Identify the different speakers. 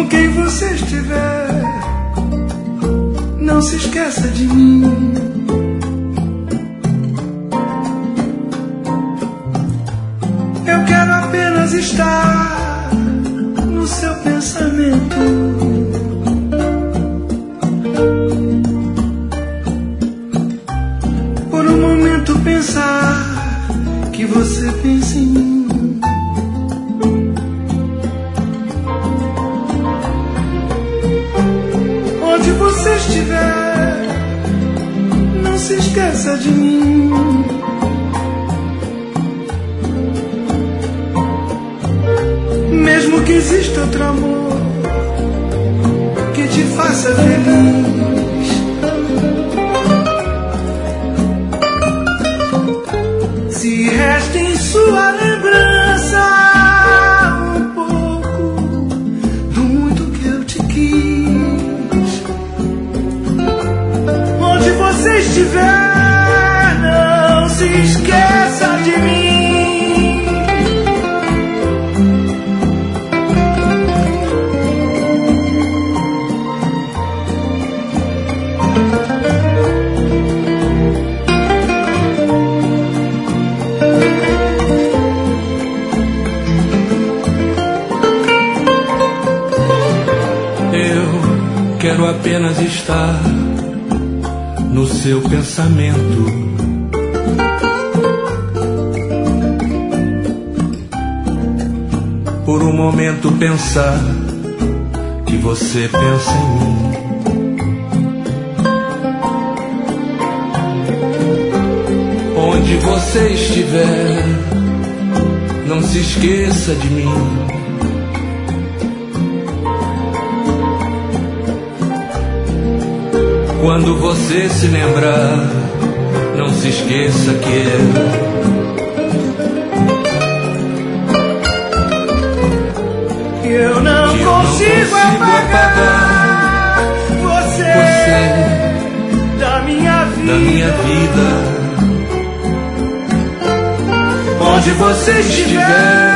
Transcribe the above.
Speaker 1: quem você estiver, não se esqueça de mim. Eu quero apenas estar no seu pensamento. Por um momento pensar que você pensa em mim. Onde você estiver, não se esqueça de mim. Mesmo que exista outro amor que te faça feliz, se resta em sua lembrança um pouco do muito que eu te quis. Onde você estiver, não se esqueça de mim.
Speaker 2: Quero apenas estar no seu pensamento. Por um momento pensar que você pensa em mim. Onde você estiver, não se esqueça de mim. Quando você se lembrar, não se esqueça que
Speaker 1: eu não consigo apagar você da minha vida.
Speaker 2: Onde você estiver,